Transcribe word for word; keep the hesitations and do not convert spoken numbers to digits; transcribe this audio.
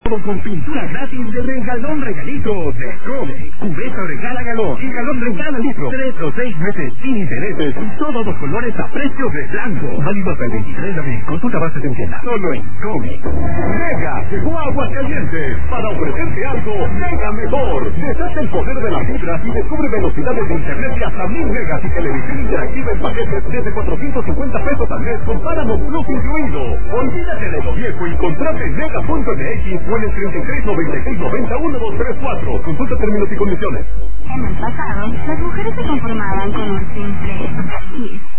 Todo con pintura gratis de regalón regalito de Comex. Cubeta regala galón y galón regala litro. Tres o seis meses sin intereses y todos los colores a precio de blanco. Válido hasta el veintitrés de abril. Consulta bases en tienda. Solo en Comex. Mega llegó a Aguascalientes para ofrecerte algo mega mejor. Deshace el poder de las fibras y descubre velocidades de internet de hasta mil megas y televisión interactiva en paquetes desde cuatrocientos cincuenta pesos al mes con Paramount Plus incluido. Olvídate de lo viejo y contrate en mega punto m x o en el treinta y tres noventa y seis noventa uno dos tres cuatro. Consulta términos y condiciones. En el pasado, las mujeres se conformaban con un simple kiss.